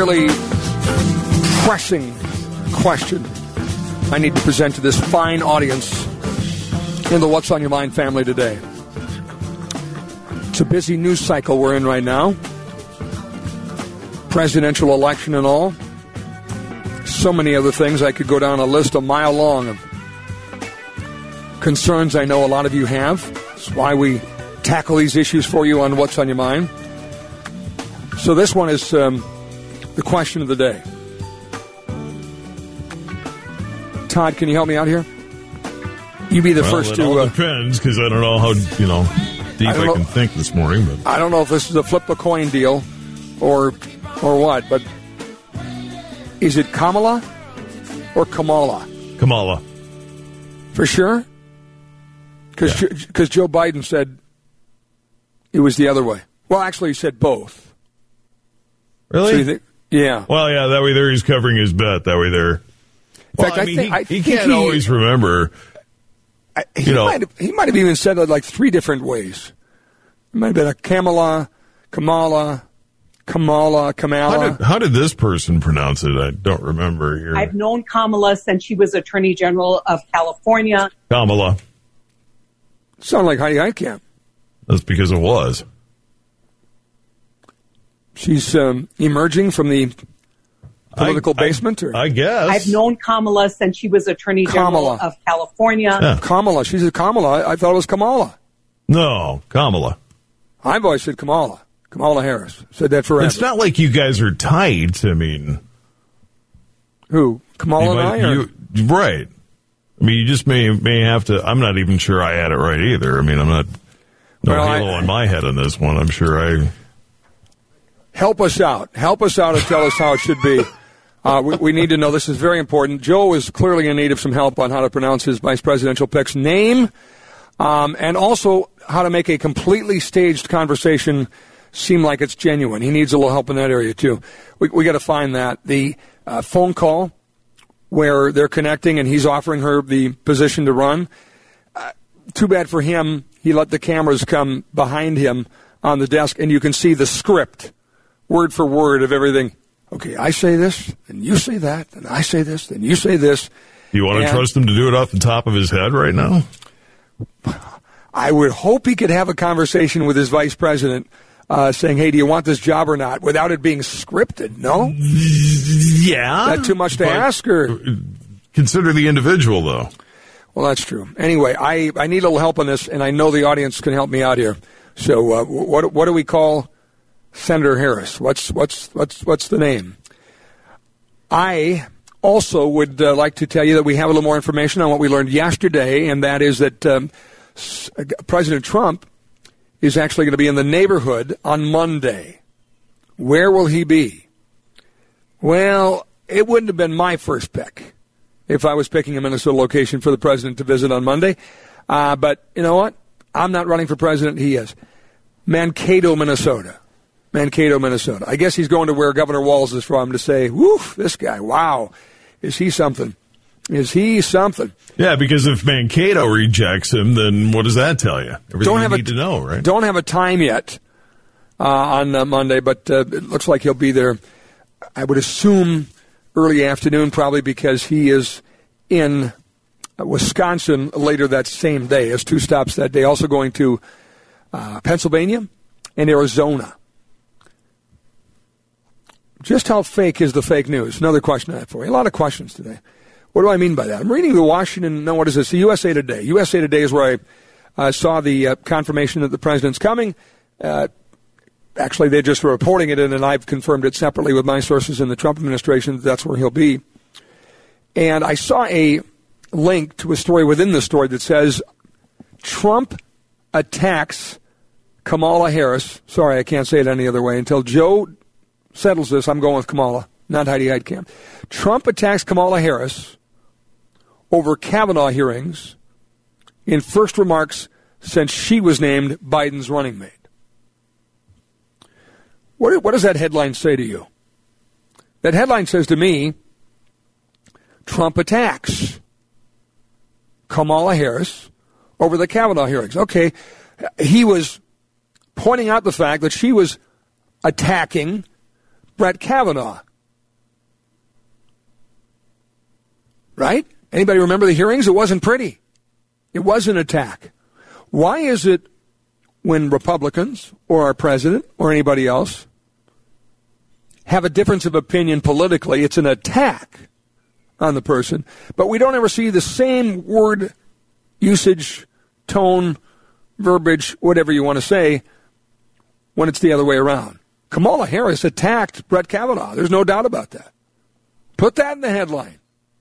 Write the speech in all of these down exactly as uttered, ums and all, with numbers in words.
really pressing question I need to present to this fine audience in the What's on Your Mind family today. It's a busy news cycle we're in right now. Presidential election and all. So many other things. I could go down a list a mile long of concerns I know a lot of you have. That's why we tackle these issues for you on What's on Your Mind. So this one is um, the question of the day. Todd, can you help me out here? You be the well, first it to... It all uh, depends, because I don't know how, you know, deep I, I can think this morning. But I don't know if this is a flip the coin deal or or what, but is it Kamala or Kamala? Kamala. For sure? Because yeah. because Joe Biden said it was the other way. Well, actually, he said both. Really? So you think, yeah. Well, yeah, that way there he's covering his bet. That way there... In fact, well, I, I mean, think, he, I he think can't he, always remember. I, he, you know, might have, he might have even said it like three different ways. It might have been a Kamala, Kamala, Kamala, Kamala. How did, how did this person pronounce it? I don't remember here. I've known Kamala since she was Attorney General of California. Kamala. Sound like Heidi Heitkamp. That's because it was. She's um, emerging from the political I, basement? Or? I, I guess. I've known Kamala since she was Attorney Kamala. General of California. Yeah. Kamala. She's a Kamala. I, I thought it was Kamala. No, Kamala. I've always said Kamala. Kamala Harris. Said that forever. It's not like you guys are tight. I mean... Who? Kamala and might, I? Or? You, right. I mean, you just may may have to... I'm not even sure I had it right either. I mean, I'm not... No well, halo I, on my head on this one. I'm sure I... Help us out. Help us out and tell us how it should be. Uh, we, we need to know. This is very important. Joe is clearly in need of some help on how to pronounce his vice presidential pick's name, um, and also how to make a completely staged conversation seem like it's genuine. He needs a little help in that area, too. We, we got to find that. The uh, phone call where they're connecting and he's offering her the position to run, uh, too bad for him. He let the cameras come behind him on the desk, and you can see the script, word for word, of everything. Okay, I say this, and you say that, and I say this, and you say this. You want to and trust him to do it off the top of his head right now? I would hope he could have a conversation with his vice president uh, saying, hey, do you want this job or not, without it being scripted, no? Yeah. That too much to ask? Or consider the individual, though. Well, that's true. Anyway, I, I need a little help on this, and I know the audience can help me out here. So uh, what what do we call Senator Harris? What's what's what's what's the name? I also would uh, like to tell you that we have a little more information on what we learned yesterday, and that is that um, President Trump is actually going to be in the neighborhood on Monday. Where will he be? Well, it wouldn't have been my first pick if I was picking a Minnesota location for the president to visit on Monday. Uh, but you know what? I'm not running for president. He is. Mankato, Minnesota. Mankato, Minnesota. I guess he's going to where Governor Walz is from to say, woof, this guy, wow, is he something? Is he something? Yeah, because if Mankato rejects him, then what does that tell you? Everything don't have you need a, to know, right? Don't have a time yet uh, on uh, Monday, but uh, it looks like he'll be there, I would assume, early afternoon, probably because he is in Wisconsin later that same day. He has two stops that day, also going to uh, Pennsylvania and Arizona. Just how fake is the fake news? Another question I have for you. A lot of questions today. What do I mean by that? I'm reading the Washington, no, what is this? The U S A Today. U S A Today is where I uh, saw the uh, confirmation that the president's coming. Uh, actually, they're just reporting it, in, and I've confirmed it separately with my sources in the Trump administration that that's where he'll be. And I saw a link to a story within the story that says Trump attacks Kamala Harris. Sorry, I can't say it any other way. Until Joe settles this, I'm going with Kamala, not Heidi Heitkamp. Trump attacks Kamala Harris over Kavanaugh hearings in first remarks since she was named Biden's running mate. What, what does that headline say to you? That headline says to me, Trump attacks Kamala Harris over the Kavanaugh hearings. Okay, he was pointing out the fact that she was attacking Brett Kavanaugh right? Anybody remember the hearings? It wasn't pretty. It was an attack. Why is it when Republicans or our president or anybody else have a difference of opinion politically, it's an attack on the person, but we don't ever see the same word usage, tone, verbiage, whatever you want to say, when it's the other way around? Kamala Harris attacked Brett Kavanaugh. There's no doubt about that. Put that in the headline.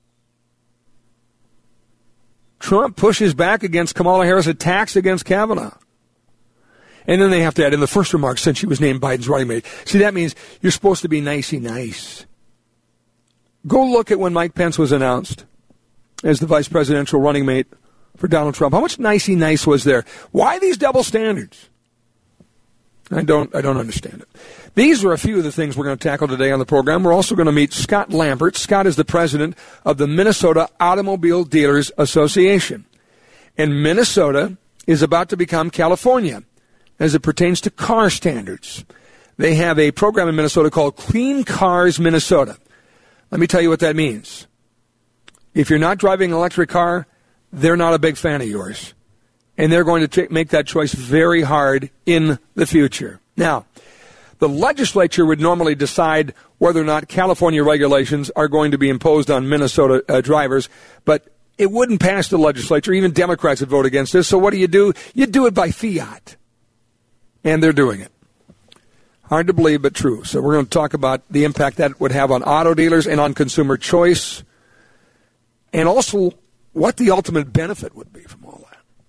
Trump pushes back against Kamala Harris, attacks against Kavanaugh. And then they have to add in the first remark, since she was named Biden's running mate. See, that means you're supposed to be nicey nice. Go look at when Mike Pence was announced as the vice presidential running mate for Donald Trump. How much nicey nice was there? Why these double standards? I don't I don't understand it. These are a few of the things we're going to tackle today on the program. We're also going to meet Scott Lambert. Scott is the president of the Minnesota Automobile Dealers Association. And Minnesota is about to become California as it pertains to car standards. They have a program in Minnesota called Clean Cars Minnesota. Let me tell you what that means. If you're not driving an electric car, they're not a big fan of yours. And they're going to t- make that choice very hard in the future. Now, the legislature would normally decide whether or not California regulations are going to be imposed on Minnesota uh, drivers, but it wouldn't pass the legislature. Even Democrats would vote against this. So what do you do? You do it by fiat. And they're doing it. Hard to believe, but true. So we're going to talk about the impact that would have on auto dealers and on consumer choice, and also what the ultimate benefit would be from all that.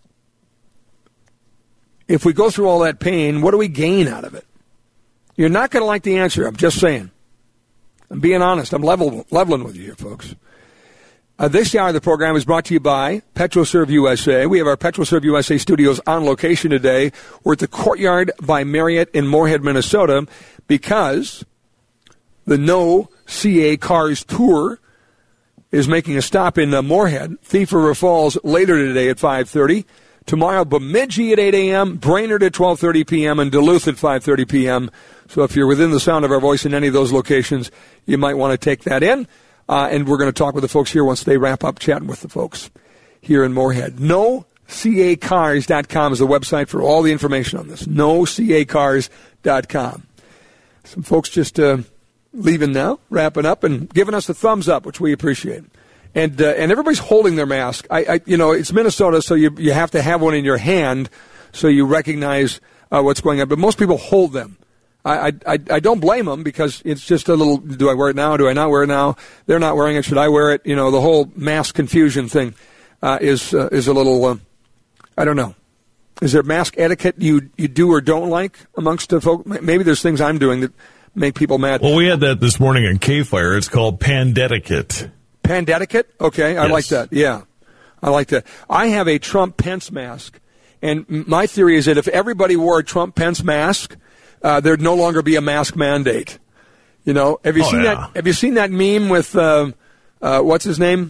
If we go through all that pain, what do we gain out of it? You're not going to like the answer. I'm just saying. I'm being honest. I'm level, leveling with you here, folks. Uh, this hour of the program is brought to you by PetroServe U S A. We have our PetroServe U S A studios on location today. We're at the Courtyard by Marriott in Moorhead, Minnesota, because the No C A Cars Tour is making a stop in uh, Moorhead, Thief River Falls later today at five thirty. Tomorrow, Bemidji at eight a.m., Brainerd at twelve thirty p.m., and Duluth at five thirty p.m. So if you're within the sound of our voice in any of those locations, you might want to take that in. Uh, and we're going to talk with the folks here once they wrap up chatting with the folks here in Moorhead. no c a cars dot com is the website for all the information on this. no c a cars dot com. Some folks just uh, leaving now, wrapping up, and giving us the thumbs up, which we appreciate. And uh, and everybody's holding their mask. I, I you know, it's Minnesota, so you you have to have one in your hand so you recognize uh, what's going on. But most people hold them. I, I I don't blame them, because it's just a little, do I wear it now? Do I not wear it now? They're not wearing it. Should I wear it? You know, the whole mask confusion thing uh, is uh, is a little, uh, I don't know. Is there mask etiquette you you do or don't like amongst the folk? Maybe there's things I'm doing that make people mad. Well, we had that this morning on K-Fire. It's called Pandetiquette. Pandetiquette? Okay, I yes. like that. Yeah, I like that. I have a Trump-Pence mask, and my theory is that if everybody wore a Trump-Pence mask, Uh, there'd no longer be a mask mandate. You know, have you oh, seen yeah. that? Have you seen that meme with uh, uh, what's his name?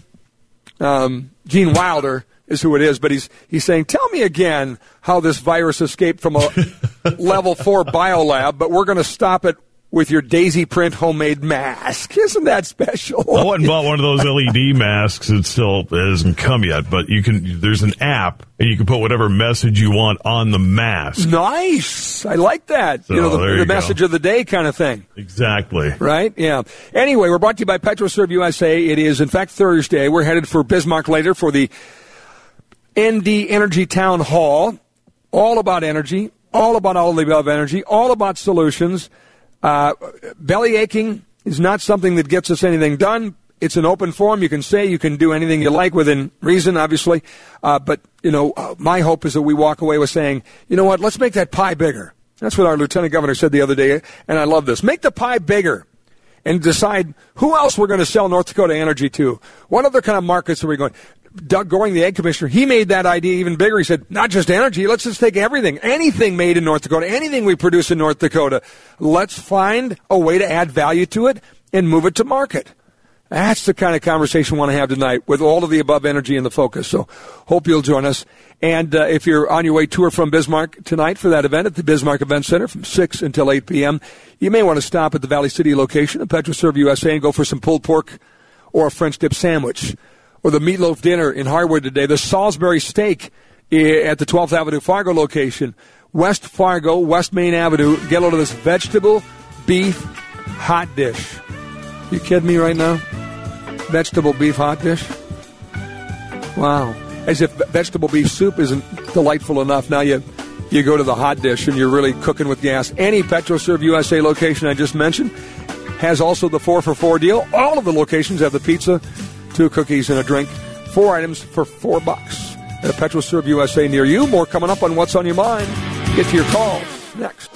Um, Gene Wilder is who it is, but he's he's saying, "Tell me again how this virus escaped from a level four biolab, but we're going to stop it with your daisy print homemade mask." Isn't that special? I went and bought one of those L E D masks. It still hasn't come yet, but you can. There's an app, and you can put whatever message you want on the mask. Nice. I like that. So, you know, the, there the you message go. of the day kind of thing. Exactly. Right? Yeah. Anyway, we're brought to you by PetroServe U S A. It is, in fact, Thursday. We're headed for Bismarck later for the N D Energy Town Hall. All about energy, all about all of the above energy, all about solutions. Uh, belly aching is not something that gets us anything done. It's an open forum. You can say, you can do anything you like within reason, obviously. Uh, but, you know, uh, my hope is that we walk away with saying, you know what, let's make that pie bigger. That's what our lieutenant governor said the other day, and I love this. Make the pie bigger and decide who else we're going to sell North Dakota energy to. What other kind of markets are we going? Doug Goring, the ag commissioner, he made that idea even bigger. He said, not just energy, let's just take everything, anything made in North Dakota, anything we produce in North Dakota. Let's find a way to add value to it and move it to market. That's the kind of conversation we want to have tonight with all of the above energy in the focus. So hope you'll join us. And uh, if you're on your way to or from Bismarck tonight for that event at the Bismarck Event Center from six until eight p.m., you may want to stop at the Valley City location of PetroServe U S A and go for some pulled pork or a French dip sandwich. or the meatloaf dinner in Harwood today. The Salisbury steak at the twelfth Avenue Fargo location. West Fargo, West Main Avenue. Get a load of this vegetable beef hot dish. You kidding me right now? Vegetable beef hot dish? Wow. As if vegetable beef soup isn't delightful enough. Now you you go to the hot dish and you're really cooking with gas. Any PetroServe U S A location I just mentioned has also the four for four deal. All of the locations have the pizza, two cookies, and a drink. Four items for four bucks at a PetroServe U S A near you. More coming up on What's on Your Mind. Get to your calls next.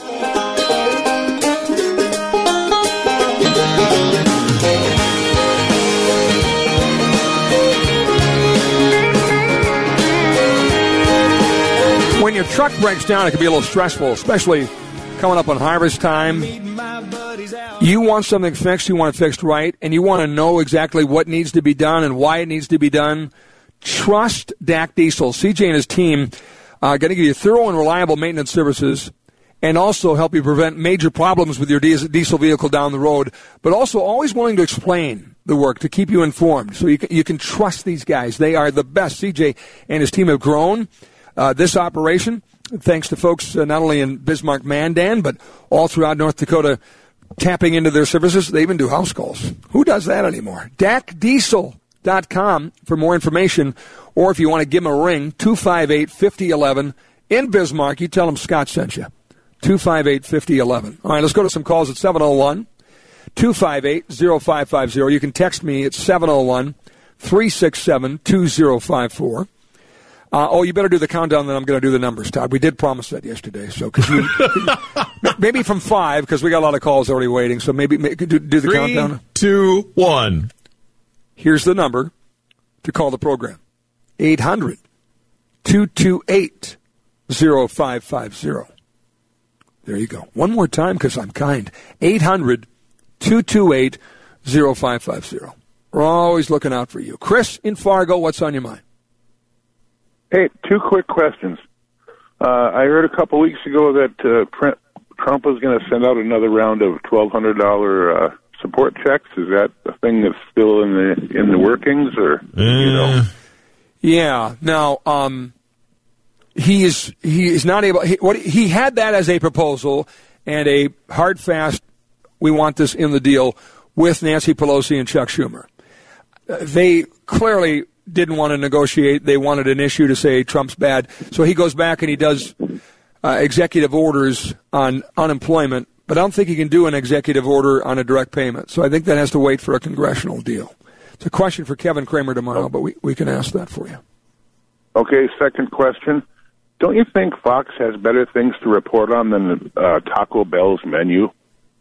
When your truck breaks down, it can be a little stressful, especially coming up on harvest time. You want something fixed, you want it fixed right, and you want to know exactly what needs to be done and why it needs to be done. Trust D A C Diesel. C J and his team are going to give you thorough and reliable maintenance services and also help you prevent major problems with your diesel vehicle down the road, but also always willing to explain the work to keep you informed. So you can, you can trust these guys. They are the best. C J and his team have grown uh, this operation thanks to folks uh, not only in Bismarck, Mandan, but all throughout North Dakota tapping into their services. They even do house calls. Who does that anymore? D A C Diesel dot com for more information, or if you want to give them a ring, two five eight, five oh one one in Bismarck. You tell them Scott sent you. two five eight, five oh one one. All right, let's go to some calls at seven oh one, two five eight, oh five five oh. You can text me at seven oh one, three six seven, two oh five four. Uh, oh, you better do the countdown, then I'm going to do the numbers, Todd. We did promise that yesterday. So could you, maybe from five, because we got a lot of calls already waiting. So maybe, maybe do, do the Three, countdown. two, one. Here's the number to call the program. eight hundred, two two eight, oh five five oh. There you go. One more time, because I'm kind. eight hundred, two two eight, oh five five oh. We're always looking out for you. Chris in Fargo, what's on your mind? Hey, two quick questions. Uh, I heard a couple weeks ago that uh, Trump was going to send out another round of twelve hundred dollars uh, support checks. Is that a thing that's still in the in the workings, or uh. you know? Yeah. Now, um, he is he is not able. He, what he had that as a proposal and a hard fast. We want this in the deal with Nancy Pelosi and Chuck Schumer. Uh, they clearly didn't want to negotiate. They wanted an issue to say Trump's bad. So he goes back and he does uh, executive orders on unemployment, but I don't think he can do an executive order on a direct payment. So I think that has to wait for a congressional deal. It's a question for Kevin Kramer tomorrow, but we, we can ask that for you. Okay, second question. Don't you think Fox has better things to report on than uh, Taco Bell's menu?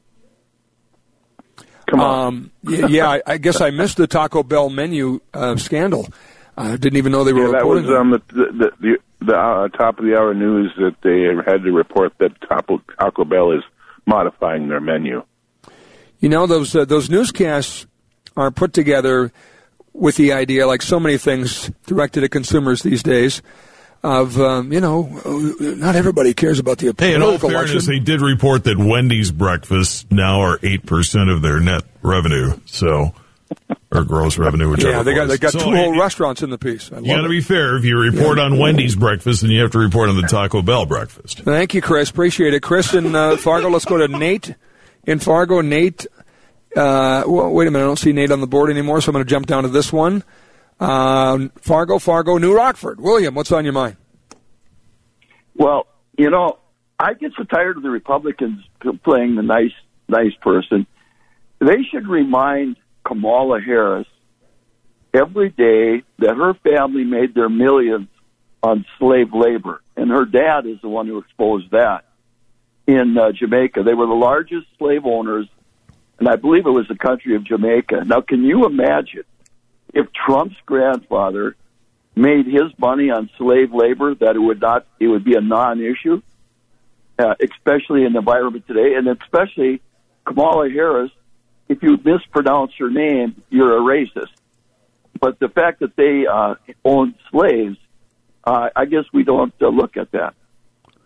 Come on. Um, yeah, yeah I, I guess I missed the Taco Bell menu uh, scandal. I didn't even know they were yeah, reporting that was on the the, the, the uh, top of the hour news that they had to report that Taco, Taco Bell is modifying their menu. You know, those uh, those newscasts are put together with the idea, like so many things directed at consumers these days, of, um, you know, not everybody cares about the Hey, in all political fairness, election. they did report that Wendy's breakfasts now are eight percent of their net revenue, so, or gross revenue, whichever Yeah, they got, it they was. got So two whole it- restaurants in the piece. I You got love to it. be fair. If you report Yeah. on Wendy's breakfast, then you have to report on the Taco Bell breakfast. Thank you, Chris. Appreciate it. Chris in uh, Fargo. Let's go to Nate in Fargo. Nate, uh, well, wait a minute. I don't see Nate on the board anymore, so I'm going to jump down to this one. Uh, Fargo, Fargo, New Rockford. William, what's on your mind? Well, you know, I get so tired of the Republicans playing the nice, nice person. They should remind Kamala Harris every day that her family made their millions on slave labor, and her dad is the one who exposed that in uh, Jamaica. They were the largest slave owners, and I believe it was the country of Jamaica. Now, can you imagine if Trump's grandfather made his money on slave labor, that it would not, it would be a non-issue, uh, especially in the environment today, and especially Kamala Harris. If you mispronounce her name, you're a racist. But the fact that they uh, own slaves, uh, I guess we don't uh, look at that.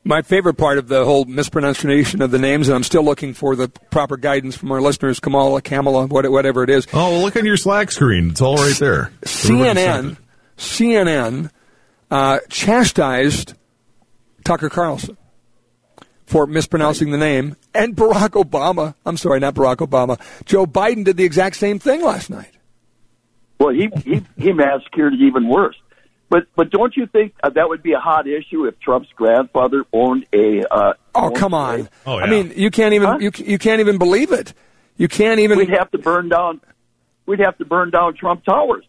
my favorite part of the whole mispronunciation of the names, and I'm still looking for the proper guidance from our listeners, Kamala, Kamala, whatever it is. Oh, well, look on your Slack screen. It's all right there. C N N, C N N uh, chastised Tucker Carlson for mispronouncing the name, and Barack Obama, I'm sorry, not Barack Obama, Joe Biden did the exact same thing last night. Well, he he, he massacred it even worse. But but don't you think uh, that would be a hot issue if Trump's grandfather owned a? Uh, oh come on! Oh, yeah. I mean, you can't even huh? you you can't even believe it. You can't even. We'd have to burn down. We'd have to burn down Trump Towers.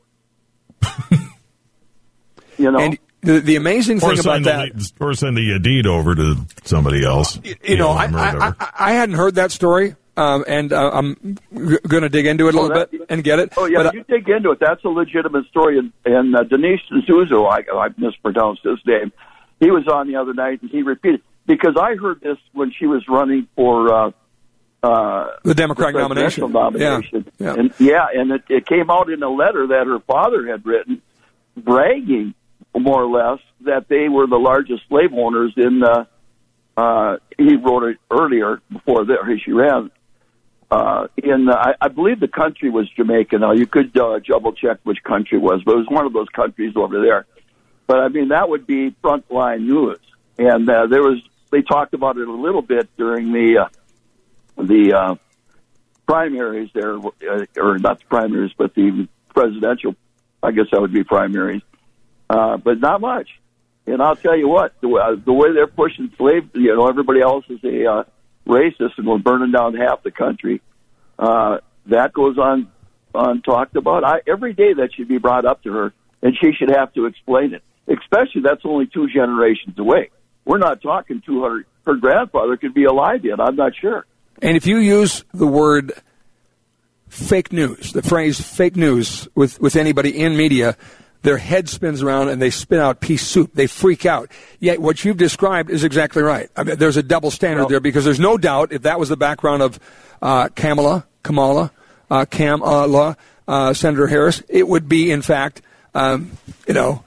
You know. And the the amazing thing about that, the, or send the deed over to somebody else. You, you know, I, I, I I hadn't heard that story. Um, and uh, I'm g- going to dig into it a little oh, that, bit and get it. Oh, yeah, but, you dig into it. That's a legitimate story. And, and uh, Denise D'Souza, I, I mispronounced his name, he was on the other night, and he repeated, because I heard this when she was running for uh, uh, the Democratic the nomination. nomination. Yeah, yeah. And, yeah, and it, it came out in a letter that her father had written, bragging, more or less, that they were the largest slave owners in, uh, uh, he wrote it earlier, before that, she ran, Uh, in, uh, I, I believe the country was Jamaica. Now, you could uh, double check which country it was, but it was one of those countries over there. But, I mean, that would be frontline news. And uh, there was, they talked about it a little bit during the, uh, the uh, primaries there, uh, or not the primaries, but the presidential, I guess that would be primaries. Uh, but not much. And I'll tell you what, the, uh, the way they're pushing slaves, you know, everybody else is a, uh, racist and we're burning down half the country. Uh, that goes on, on talked about. I, every day that should be brought up to her, and she should have to explain it. Especially that's only two generations away. We're not talking to her. Her grandfather could be alive yet. I'm not sure. And if you use the word fake news, the phrase fake news with, with anybody in media, their head spins around and they spit out pea soup. They freak out. Yet what you've described is exactly right. I mean, there's a double standard well, there because there's no doubt if that was the background of uh, Kamala, Kamala, uh, Kamala, uh, Senator Harris, it would be, in fact, um, you know,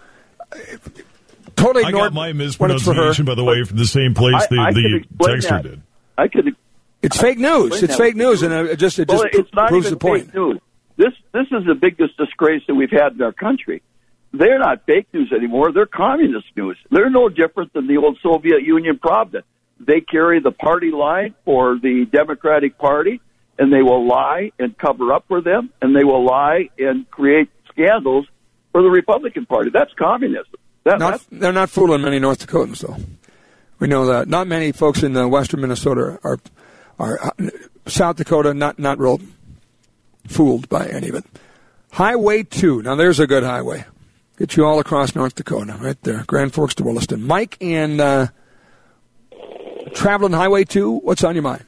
totally ignored. I got my mispronunciation, by the way, from the same place I, the, I the texter that. did. I could. It's fake news. It's fake news, and it just it just well, it's not proves even the point. Fake news. This this is the biggest disgrace that we've had in our country. They're not fake news anymore. They're communist news. They're no different than the old Soviet Union Pravda. They carry the party line for the Democratic Party, and they will lie and cover up for them, and they will lie and create scandals for the Republican Party. That's communism. That, not, that's, they're not fooling many North Dakotans, though. We know that. Not many folks in uh, western Minnesota are, are uh, South Dakota, not, not real fooled by any of it. Highway two. Now, there's a good highway. Get you all across North Dakota, right there. Grand Forks to Williston. Mike, and uh, traveling Highway two, what's on your mind?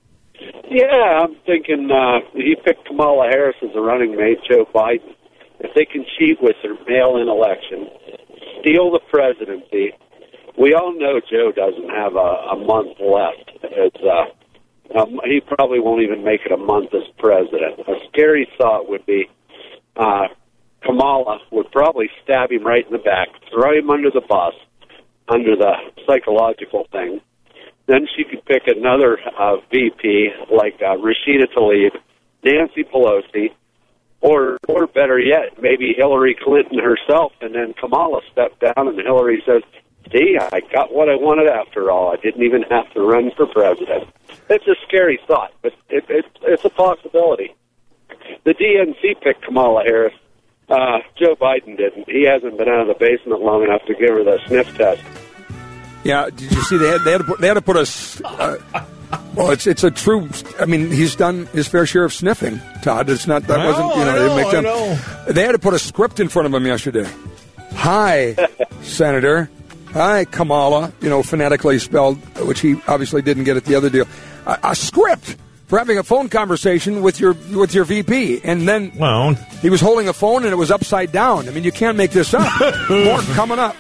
Yeah, I'm thinking uh, he picked Kamala Harris as a running mate, Joe Biden. If they can cheat with their mail-in election, steal the presidency, we all know Joe doesn't have a, a month left. It's, uh, um, he probably won't even make it a month as president. A scary thought would be uh, Kamala would probably stab him right in the back, throw him under the bus, under the psychological thing. Then she could pick another uh, V P like uh, Rashida Tlaib, Nancy Pelosi, or or better yet, maybe Hillary Clinton herself, and then Kamala stepped down and Hillary says, see, I got what I wanted after all. I didn't even have to run for president. It's a scary thought, but it, it, it's a possibility. The D N C picked Kamala Harris. Uh, Joe Biden didn't. He hasn't been out of the basement long enough to give her the sniff test. Yeah, did you see they had they had to put, they had to put a uh, well, it's it's a true. I mean, he's done his fair share of sniffing. Todd, it's not that I wasn't know, you know, I they didn't make know, them. They had to put a script in front of him yesterday. Hi, Senator. Hi, Kamala. You know, phonetically spelled, which he obviously didn't get at the other deal. A, a script for having a phone conversation with your with your V P, and then well, he was holding a phone and it was upside down. I mean, you can't make this up. More coming up.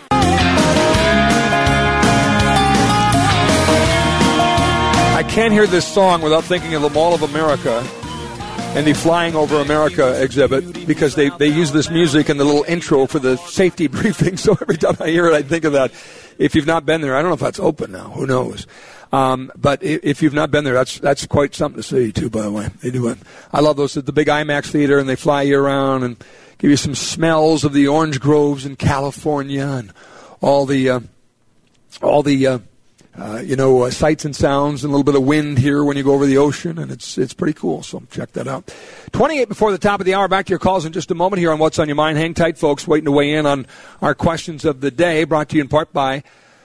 I can't hear this song without thinking of the Mall of America and the Flying Over America exhibit, because they, they use this music in the little intro for the safety briefing. So every time I hear it, I think of that. if you've not been there, I don't know if that's open now. Who knows? Um, but if you've not been there, that's that's quite something to see, too, by the way. They do it. I love those at the big IMAX theater, and they fly you around and give you some smells of the orange groves in California and all the, uh, all the uh, uh, you know, uh, sights and sounds and a little bit of wind here when you go over the ocean, and it's it's pretty cool, so check that out. twenty-eight before the top of the hour. Back to your calls in just a moment here on What's on Your Mind. Hang tight, folks, waiting to weigh in on our questions of the day, brought to you in part by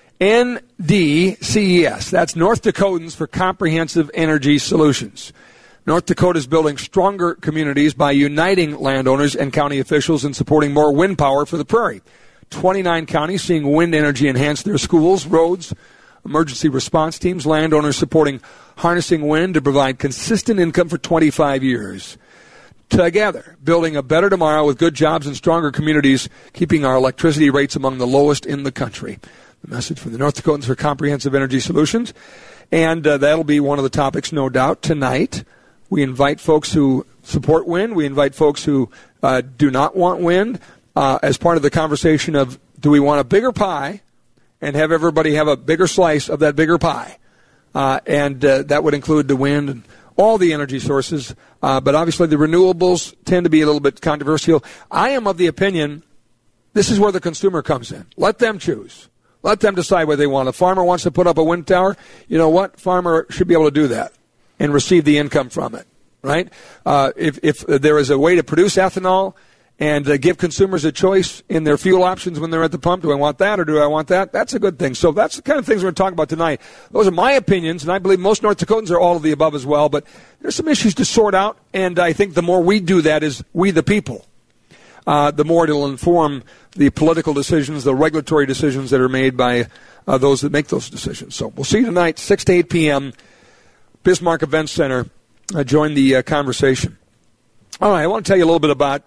N D C E S. That's North Dakotans for Comprehensive Energy Solutions. North Dakota is building stronger communities by uniting landowners and county officials and supporting more wind power for the prairie. twenty-nine counties seeing wind energy enhance their schools, roads, emergency response teams, landowners supporting harnessing wind to provide consistent income for twenty-five years. Together, building a better tomorrow with good jobs and stronger communities, keeping our electricity rates among the lowest in the country. The message from the North Dakotans for Comprehensive Energy Solutions. And uh, that'll be one of the topics, no doubt, tonight. We invite folks who support wind. We invite folks who uh, do not want wind uh, as part of the conversation of, do we want a bigger pie and have everybody have a bigger slice of that bigger pie? Uh, and uh, that would include the wind and all the energy sources. Uh, but obviously the renewables tend to be a little bit controversial. I am of the opinion this is where the consumer comes in. Let them choose. Let them decide what they want. A farmer wants to put up a wind tower. You know what? Farmer should be able to do that and receive the income from it, right? Uh, if, if there is a way to produce ethanol and uh, give consumers a choice in their fuel options when they're at the pump, do I want that or do I want that? That's a good thing. So that's the kind of things we're going to talk about tonight. Those are my opinions, and I believe most North Dakotans are all of the above as well. But there's some issues to sort out, and I think the more we do that as we the people, uh, the more it'll inform the political decisions, the regulatory decisions that are made by uh, those that make those decisions. So we'll see you tonight, six to eight p.m., Bismarck Events Center. Uh, join the uh, conversation. All right, I want to tell you a little bit about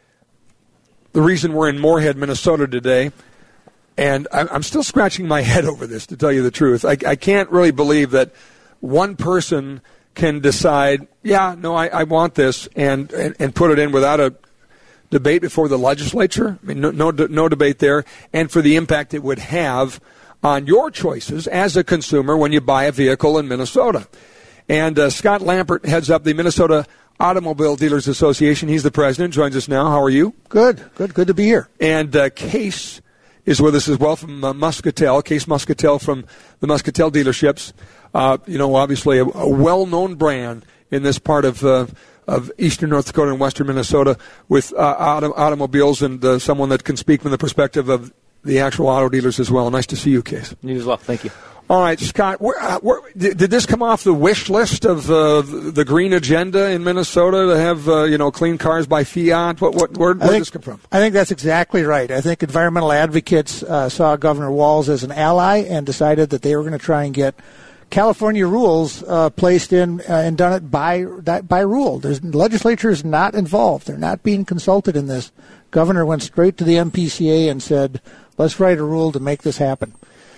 the reason we're in Moorhead, Minnesota today. And I'm still scratching my head over this, to tell you the truth. I, I can't really believe that one person can decide, yeah, no, I, I want this, and, and, and put it in without a debate before the legislature. I mean, no, no, no debate there. And for the impact it would have on your choices as a consumer when you buy a vehicle in Minnesota. And uh, Scott Lampert heads up the Minnesota Automobile Dealers Association. He's the president, joins us now. How are you? Good, good, good to be here. And uh, Case is with us as well from uh, Muscatel, Case Muscatel from the Muscatel dealerships. Uh, you know, obviously a, a well-known brand in this part of uh, of eastern North Dakota and western Minnesota with uh, auto- automobiles, and uh, someone that can speak from the perspective of the actual auto dealers as well. Nice to see you, Case. You as well. Thank you. All right, Scott, where, uh, where, did, did this come off the wish list of uh, the green agenda in Minnesota to have, uh, you know, clean cars by Fiat? What, what, where where did this come from? I think that's exactly right. I think environmental advocates uh, saw Governor Walz as an ally and decided that they were going to try and get California rules uh, placed in uh, and done it by by rule. There's, the legislature is not involved. They're not being consulted in this. Governor went straight to the M P C A and said, let's write a rule to make this happen.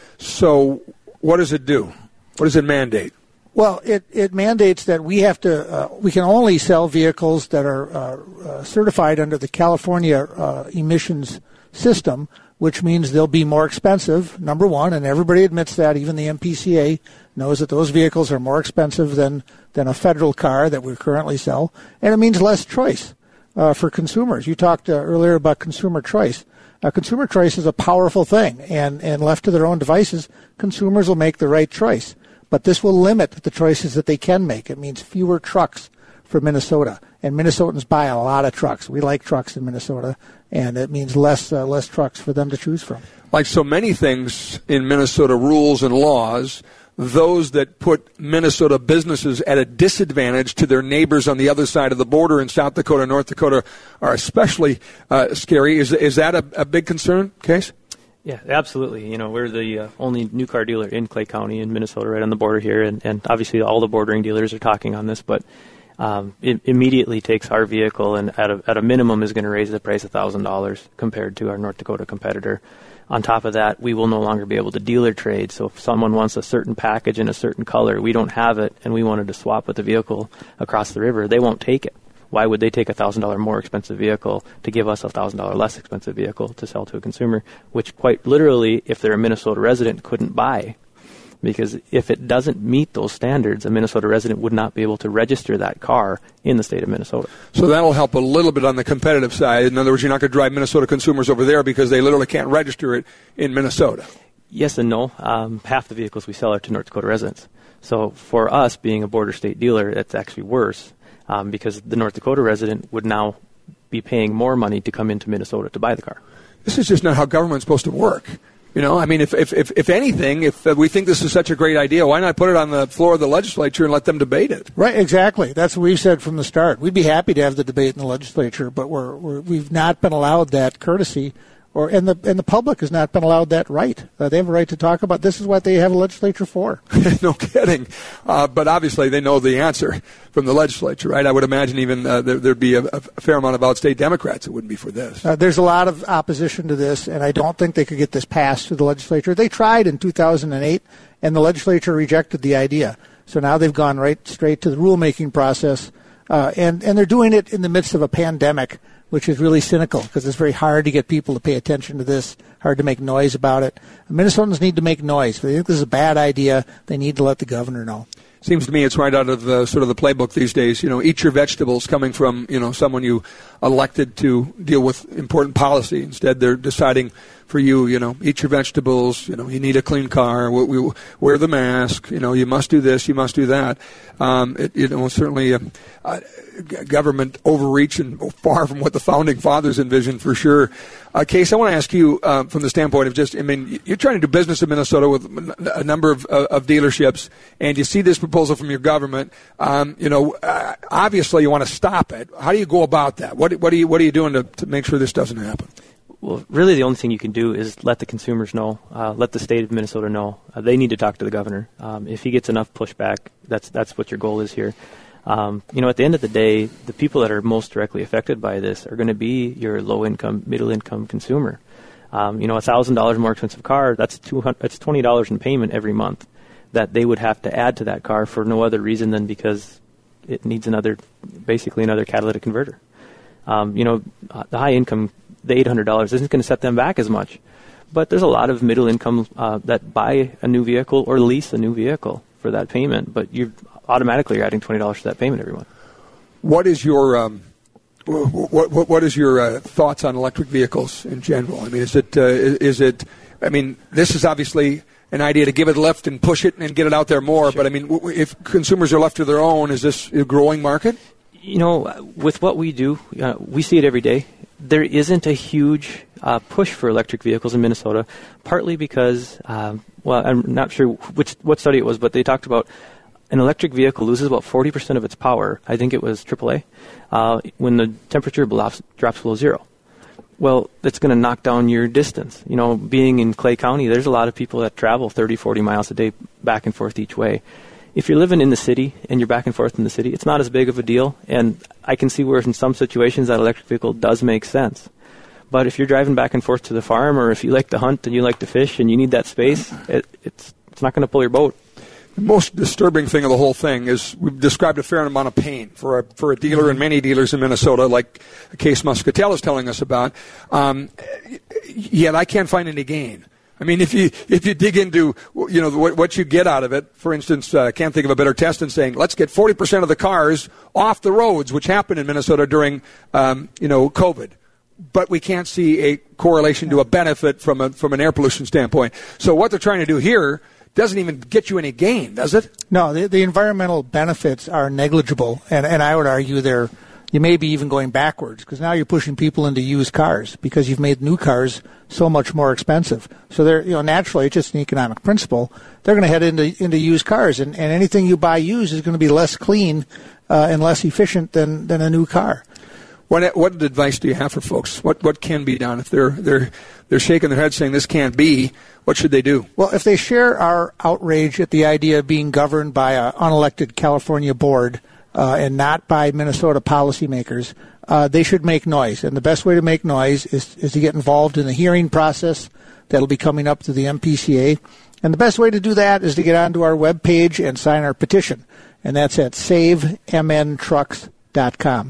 So what does it do? What does it mandate? Well, it, it mandates that we have to, uh, we can only sell vehicles that are uh, uh, certified under the California uh, emissions system, which means they'll be more expensive, number one, and everybody admits that. Even the M P C A knows that those vehicles are more expensive than, than a federal car that we currently sell, and it means less choice uh, for consumers. You talked uh, earlier about consumer choice. Uh, consumer choice is a powerful thing, and, and left to their own devices, consumers will make the right choice. But this will limit the choices that they can make. It means fewer trucks for Minnesota, and Minnesotans buy a lot of trucks. We like trucks in Minnesota, and it means less uh, less trucks for them to choose from. Like so many things in Minnesota rules and laws, those that put Minnesota businesses at a disadvantage to their neighbors on the other side of the border in South Dakota and North Dakota are especially uh, scary. Is is that a, a big concern, Case? Yeah, absolutely. You know, we're the uh, only new car dealer in Clay County in Minnesota, right on the border here, and, and obviously all the bordering dealers are talking on this, but um, it immediately takes our vehicle and at a, at a minimum is going to raise the price one thousand dollars compared to our North Dakota competitor. On top of that, we will no longer be able to dealer trade. So if someone wants a certain package in a certain color, we don't have it, and we wanted to swap with the vehicle across the river, they won't take it. Why would they take a one thousand dollars more expensive vehicle to give us a one thousand dollars less expensive vehicle to sell to a consumer, which quite literally, if they're a Minnesota resident, couldn't buy? Because if it doesn't meet those standards, a Minnesota resident would not be able to register that car in the state of Minnesota. So that'll help a little bit on the competitive side. In other words, you're not going to drive Minnesota consumers over there because they literally can't register it in Minnesota. Yes and no. Um, half the vehicles we sell are to North Dakota residents. So for us, being a border state dealer, it's actually worse um, because the North Dakota resident would now be paying more money to come into Minnesota to buy the car. This is just not how government's supposed to work. You know, I mean, if if if, if anything, if uh, we think this is such a great idea, why not put it on the floor of the legislature and let them debate it? Right, exactly. That's what we've said from the start. We'd be happy to have the debate in the legislature, but we're, we're we've not been allowed that courtesy, or and the and the public has not been allowed that right. Uh, they have a right to talk about. This is what they have a legislature for. No kidding. Uh, but obviously, they know the answer from the legislature, right? I would imagine even uh, there, there'd be a, a fair amount of outstate Democrats that wouldn't be for this. Uh, there's a lot of opposition to this, and I don't think they could get this passed through the legislature. They tried in two thousand eight, and the legislature rejected the idea. So now they've gone right straight to the rulemaking process, uh, and, and they're doing it in the midst of a pandemic, which is really cynical because it's very hard to get people to pay attention to this, hard to make noise about it. Minnesotans need to make noise. If they think this is a bad idea, they need to let the governor know. Seems to me it's right out of the sort of the playbook these days. You know, eat your vegetables, coming from, you know, someone you elected to deal with important policy. Instead, they're deciding for you, you know, eat your vegetables, you know, you need a clean car, we, we, wear the mask, you know, you must do this, you must do that. Um, it, you know, certainly uh, uh, government overreach and far from what the founding fathers envisioned for sure. Uh, Case, I want to ask you uh, from the standpoint of just, I mean, you're trying to do business in Minnesota with a number of, uh, of dealerships, and you see this proposal from your government. Um, you know, uh, obviously you want to stop it. How do you go about that? What, what, are, you, what are you doing to, to make sure this doesn't happen? Well, really the only thing you can do is let the consumers know, uh, let the state of Minnesota know. Uh, they need to talk to the governor. Um, if he gets enough pushback, that's that's what your goal is here. Um, you know, at the end of the day, the people that are most directly affected by this are going to be your low-income, middle-income consumer. Um, you know, a one thousand dollars more expensive car, that's two hundred, that's twenty dollars in payment every month that they would have to add to that car for no other reason than because it needs another, basically another catalytic converter. Um, you know, uh, the high-income, the eight hundred dollars isn't going to set them back as much. But there's a lot of middle income uh, that buy a new vehicle or lease a new vehicle for that payment, but you automatically are adding twenty dollars to that payment every month. What is your um, what, what what is your uh, thoughts on electric vehicles in general? I mean, is it uh, is it? I mean, this is obviously an idea to give it a lift and push it and get it out there more. Sure. But I mean, if consumers are left to their own, is this a growing market? You know, with what we do, uh, we see it every day. There isn't a huge uh, push for electric vehicles in Minnesota, partly because, um, well, I'm not sure which what study it was, but they talked about an electric vehicle loses about forty percent of its power. I think it was triple A, uh, when the temperature drops, drops below zero. Well, that's going to knock down your distance. You know, being in Clay County, there's a lot of people that travel thirty, forty miles a day back and forth each way. If you're living in the city and you're back and forth in the city, it's not as big of a deal. And I can see where in some situations that electric vehicle does make sense. But if you're driving back and forth to the farm, or if you like to hunt and you like to fish and you need that space, it, it's it's not going to pull your boat. The most disturbing thing of the whole thing is we've described a fair amount of pain for a, for a dealer and many dealers in Minnesota, like Case Muscatel is telling us about. Um, yet I can't find any gain. I mean, if you if you dig into, you know, what, what you get out of it, for instance, I uh, can't think of a better test than saying, let's get forty percent of the cars off the roads, which happened in Minnesota during, um, you know, COVID. But we can't see a correlation to a benefit from a, from an air pollution standpoint. So what they're trying to do here doesn't even get you any gain, does it? No, the, the environmental benefits are negligible, and, and I would argue they're you may be even going backwards, because now you're pushing people into used cars because you've made new cars so much more expensive. So they're, you know, naturally, it's just an economic principle. They're going to head into into used cars, and, and anything you buy used is going to be less clean uh, and less efficient than, than a new car. What what advice do you have for folks? What what can be done if they're they're they're shaking their head saying this can't be? What should they do? Well, if they share our outrage at the idea of being governed by an unelected California board, Uh, and not by Minnesota policymakers, uh, they should make noise. And the best way to make noise is, is to get involved in the hearing process that'll be coming up to the M P C A. And the best way to do that is to get onto our webpage and sign our petition. And that's at save m n trucks dot com.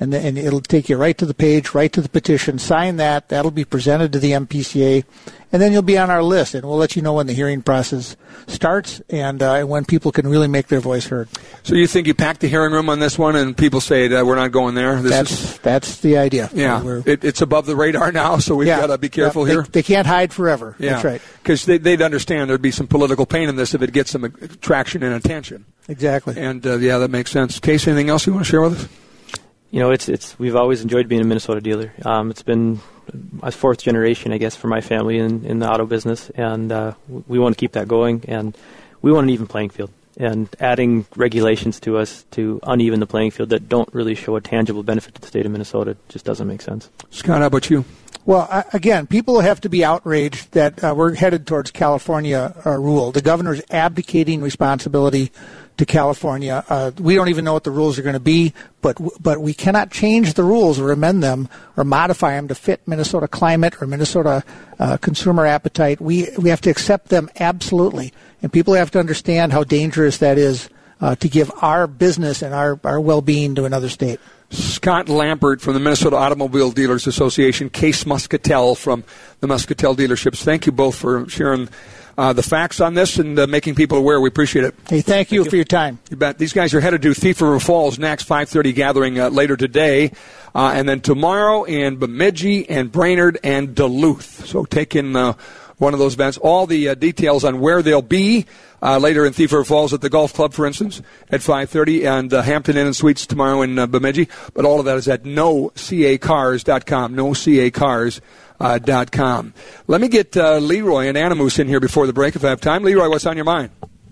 and, the, and it'll take you right to the page, right to the petition. Sign that. That'll be presented to the M P C A, and then you'll be on our list, and we'll let you know when the hearing process starts and uh, when people can really make their voice heard. So you think you packed the hearing room on this one, and people say that we're not going there? This that's is, that's the idea. Yeah, it, it's above the radar now, so we've yeah, got to be careful yeah, here. They, they can't hide forever. Yeah. That's right. Because they, they'd understand there'd be some political pain in this if it gets some traction and attention. Exactly. And uh, yeah, that makes sense. Case, anything else you want to share with us? You know, it's it's we've always enjoyed being a Minnesota dealer. Um, it's been a fourth generation, I guess, for my family in, in the auto business, and uh, we want to keep that going. And we want an even playing field. And adding regulations to us to uneven the playing field that don't really show a tangible benefit to the state of Minnesota just doesn't make sense. Scott, how about you? Well, uh, again, people have to be outraged that uh, we're headed towards California uh, rule. The governor's abdicating responsibility to California. Uh, we don't even know what the rules are going to be, but but we cannot change the rules or amend them or modify them to fit Minnesota climate or Minnesota uh, consumer appetite. We we have to accept them absolutely, and people have to understand how dangerous that is uh, to give our business and our, our well-being to another state. Scott Lampert from the Minnesota Automobile Dealers Association, Case Muscatel from the Muscatel dealerships. Thank you both for sharing Uh, the facts on this and uh, making people aware. We appreciate it. Hey, thank you, thank you for your time. You bet. These guys are headed to Thief River Falls next, five thirty gathering uh, later today. Uh, and then tomorrow in Bemidji and Brainerd and Duluth. So take in uh, one of those events. All the uh, details on where they'll be uh, later in Thief River Falls at the Golf Club, for instance, at five thirty, and uh, Hampton Inn and Suites tomorrow in uh, Bemidji. But all of that is at no c a cars dot com, no c a cars dot com. Uh, dot com. Let me get uh, Leroy and Animus in here before the break if I have time. Leroy, what's on your mind?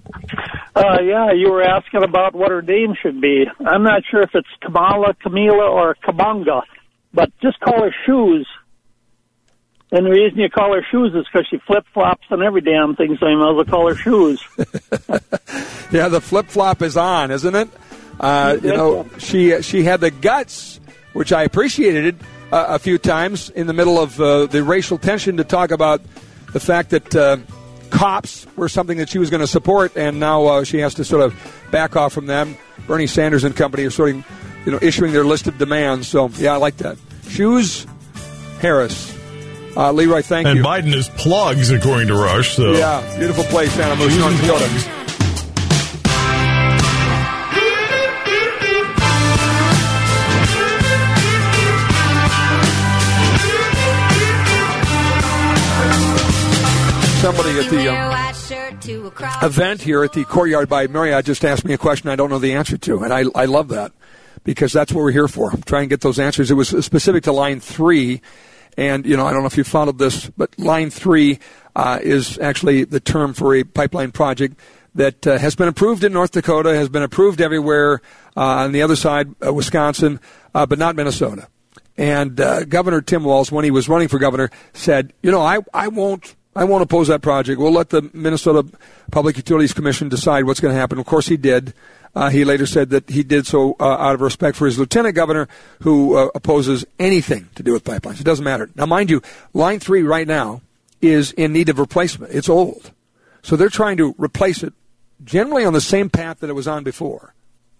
Uh, yeah, you were asking about what her name should be. I'm not sure if it's Kamala, Camila, or Kabanga, but just call her Shoes. And the reason you call her Shoes is because she flip-flops on every damn thing, so you might as well call her Shoes. Yeah, the flip-flop is on, isn't it? Uh, you know, she she had the guts, which I appreciated Uh, a few times in the middle of uh, the racial tension to talk about the fact that uh, cops were something that she was going to support, and now uh, she has to sort of back off from them. Bernie Sanders and company are sort of, you know, issuing their list of demands. So, yeah, I like that. Shoes, Harris. Uh, Leroy, thank and you. And Biden is plugs, according to Rush. So. Yeah, beautiful place, Santa Moose, North Dakota. Somebody at the um, event here at the Courtyard by Marriott just asked me a question I don't know the answer to, and I, I love that because that's what we're here for, try and get those answers. It was specific to Line three, and, you know, I don't know if you followed this, but Line three uh, is actually the term for a pipeline project that uh, has been approved in North Dakota, has been approved everywhere uh, on the other side, uh, Wisconsin, uh, but not Minnesota. And uh, Governor Tim Walz, when he was running for governor, said, you know, I, I won't I won't oppose that project. We'll let the Minnesota Public Utilities Commission decide what's going to happen. Of course, he did. Uh, he later said that he did so uh, out of respect for his lieutenant governor, who uh, opposes anything to do with pipelines. It doesn't matter. Now, mind you, Line three right now is in need of replacement. It's old. So they're trying to replace it generally on the same path that it was on before.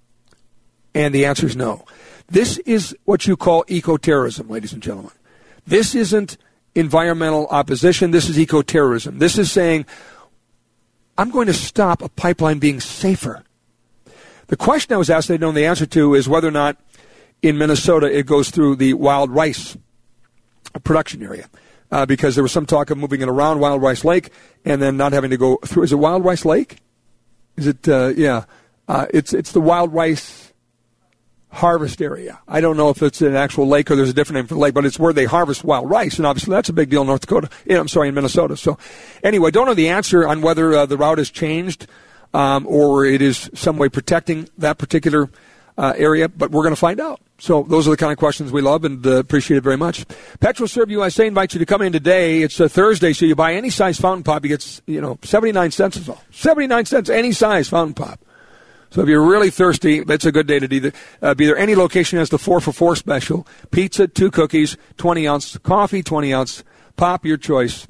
And the answer is no. This is what you call eco-terrorism, ladies and gentlemen. This isn't environmental opposition. This is eco-terrorism. This is saying, I'm going to stop a pipeline being safer. The question I was asked, I don't know the answer to, is whether or not in Minnesota it goes through the wild rice production area. Uh, because there was some talk of moving it around Wild Rice Lake and then not having to go through. Is it Wild Rice Lake? Is it, uh, yeah. Uh, it's it's the Wild Rice harvest area. I don't know if it's an actual lake or there's a different name for the lake, but it's where they harvest wild rice, and obviously that's a big deal in North Dakota. Yeah, I'm sorry, in Minnesota. So anyway, don't know the answer on whether uh, the route has changed um, or it is some way protecting that particular uh, area, but we're going to find out. So those are the kind of questions we love and uh, appreciate it very much. PetroServe U S A invites you to come in today. It's a Thursday, so you buy any size fountain pop, you get, you know, seventy-nine cents is all. seventy-nine cents, any size fountain pop. So if you're really thirsty, it's a good day to do that. Uh, be there. Any location has the four for four special. Pizza, two cookies, twenty ounce coffee, twenty ounce pop, your choice.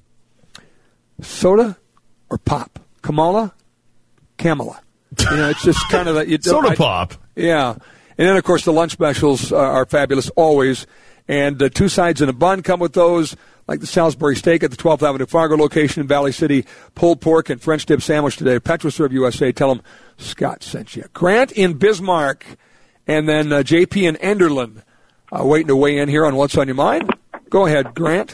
Soda or pop? Kamala? Kamala. You know, it's just kind of that. You don't, Soda I, pop. Yeah. And then, of course, the lunch specials uh, are fabulous always. And uh, two sides and a bun come with those, like the Salisbury steak at the twelfth Avenue Fargo location in Valley City, pulled pork and French dip sandwich today. PetroServe U S A. Tell them Scott sent you. Grant in Bismarck, and then uh, J P in Enderlin uh, waiting to weigh in here on what's on your mind. Go ahead, Grant.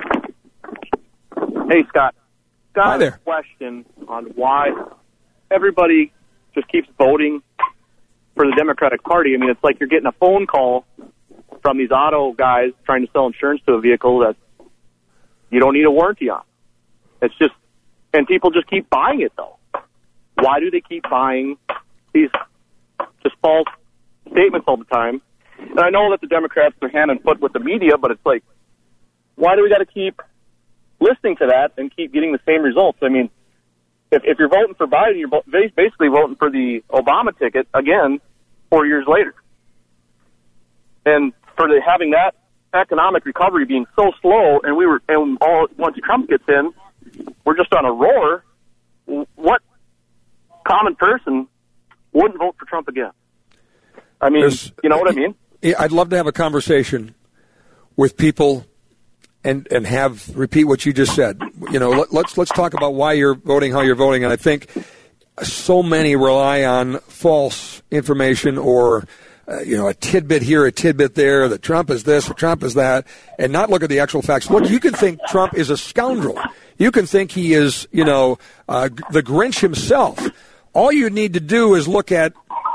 Hey, Scott. Got Hi there. a question on why everybody just keeps voting for the Democratic Party. I mean, it's like you're getting a phone call from these auto guys trying to sell insurance to a vehicle that you don't need a warranty on. It's just, and people just keep buying it, though. Why do they keep buying these just false statements all the time? And I know that the Democrats are hand and foot with the media, but it's like, why do we got to keep listening to that and keep getting the same results? I mean, if, if you're voting for Biden, you're basically voting for the Obama ticket again four years later. And for the, having that economic recovery being so slow, and we were, and all once Trump gets in, we're just on a roar. What common person wouldn't vote for Trump again? I mean, There's, you know what I mean? I'd love to have a conversation with people and and have repeat what you just said. You know, let, let's let's talk about why you're voting, how you're voting, and I think so many rely on false information or uh, you know, a tidbit here, a tidbit there, that Trump is this or Trump is that, and not look at the actual facts. Look, you can think Trump is a scoundrel. You can think he is, you know, uh, the Grinch himself. All you need to do is look at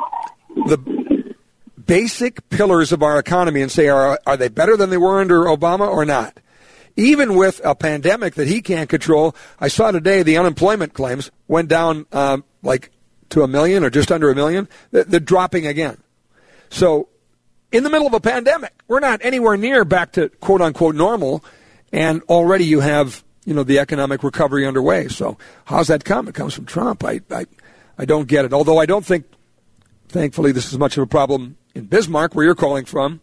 the basic pillars of our economy and say, are are they better than they were under Obama or not? Even with a pandemic that he can't control, I saw today the unemployment claims went down um, like to a million or just under a million. They're, they're dropping again. So in the middle of a pandemic, we're not anywhere near back to quote-unquote normal, and already you have, you know, the economic recovery underway. So how's that come? It comes from Trump. I, I, I don't get it. Although I don't think, thankfully, this is much of a problem in Bismarck, where you're calling from,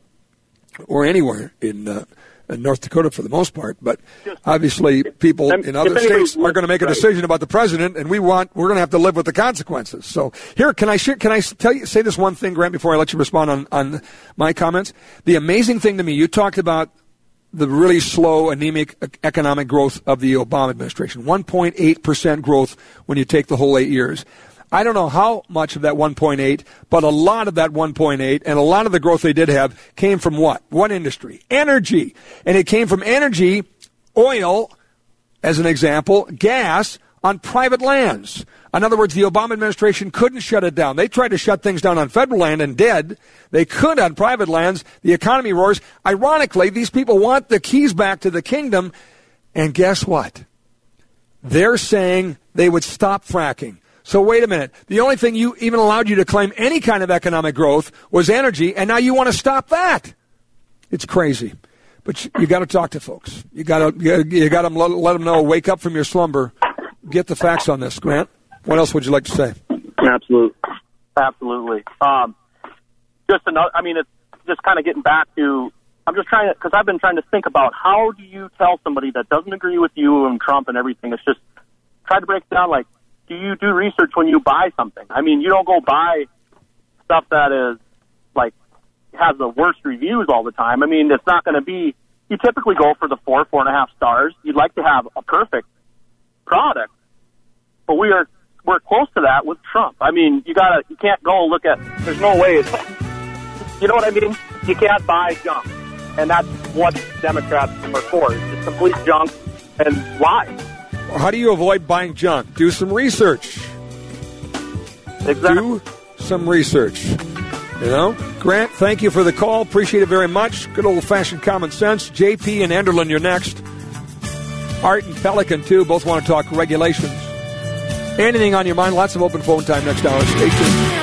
or anywhere in uh, in North Dakota for the most part, but obviously people in other states are going to make a decision about the president, and we want we're going to have to live with the consequences. So here, can I share, can I tell you say this one thing, Grant, before I let you respond on on my comments? The amazing thing to me, you talked about the really slow, anemic economic growth of the Obama administration, one point eight percent growth when you take the whole eight years. I don't know how much of that one point eight, but a lot of that one point eight and a lot of the growth they did have came from what? What industry? Energy. And it came from energy, oil, as an example, gas on private lands. In other words, the Obama administration couldn't shut it down. They tried to shut things down on federal land and did. They could on private lands. The economy roars. Ironically, these people want the keys back to the kingdom. And guess what? They're saying they would stop fracking. So wait a minute. The only thing you even allowed you to claim any kind of economic growth was energy, and now you want to stop that. It's crazy. But you, you got to talk to folks. You got to you, you got to let, let them know. Wake up from your slumber. Get the facts on this, Grant. What else would you like to say? Absolutely, absolutely. Um, just another. I mean, it's just kind of getting back to. I'm just trying to, because I've been trying to think about how do you tell somebody that doesn't agree with you and Trump and everything. It's just try to break it down like. Do you do research when you buy something? I mean, you don't go buy stuff that is, like, has the worst reviews all the time. I mean, it's not going to be, you typically go for the four, four and a half stars. You'd like to have a perfect product, but we are, we're close to that with Trump. I mean, you gotta, you can't go look at, there's no way, it's, you know what I mean? You can't buy junk. And that's what Democrats are for. It's just complete junk and lies. How do you avoid buying junk? Do some research. Exactly. Do some research. You know? Grant, thank you for the call. Appreciate it very much. Good old-fashioned common sense. J P and Enderlin, you're next. Art and Pelican, too. Both want to talk regulations. Anything on your mind? Lots of open phone time next hour. Stay tuned.